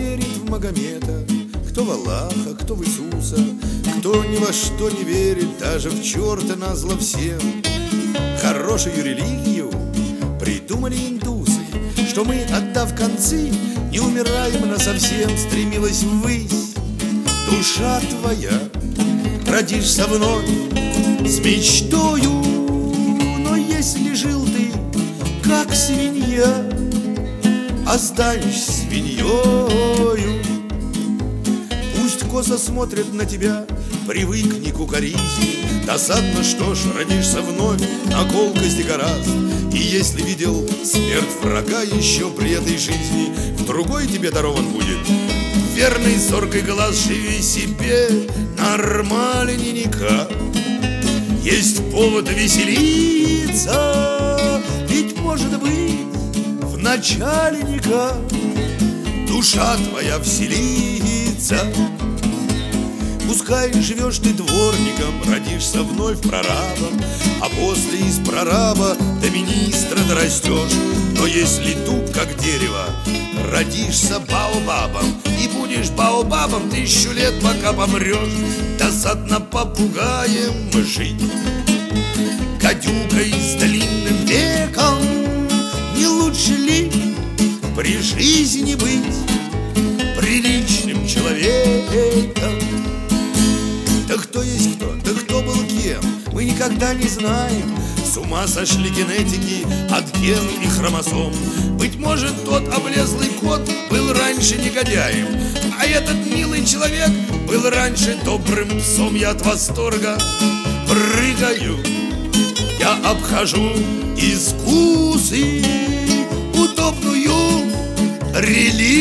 верит в Магомета, кто в Аллаха, кто в Иисуса, кто ни во что не верит, даже в черта назло всем. Хорошую религию придумали индусы, что мы, отдав концы, не умираем насовсем. Стремилась ввысь душа твоя, родишься вновь с мечтою. Но если жил ты, как свинья, останешься свиньёю. Пусть косо смотрят на тебя, привыкни к укоризе. Досадно, что ж, родишься вновь на колкости гораст. И если видел смерть врага еще при этой жизни, в другой тебе дарован будет верный зоркий глаз. Живи себе нормальненько, есть повод веселиться. Ведь, может быть, в начальника душа твоя вселится. Пускай живешь ты дворником, родишься вновь прорабом, а после из прораба до министра дорастешь. Но если дуб, как дерево, родишься баобабом, и будешь баобабом 1000 лет, пока помрешь. Досадно попугаем жить, гадюкой с длинным веком. Не лучше ли при жизни быть приличным человеком? Да кто есть кто, да кто был кем, мы никогда не знаем. С ума сошли генетики от ген и хромосом. Быть может, тот облезлый кот был раньше негодяем, а этот милый человек был раньше добрым псом. Я от восторга прыгаю, я обхожу искусы, удобную религию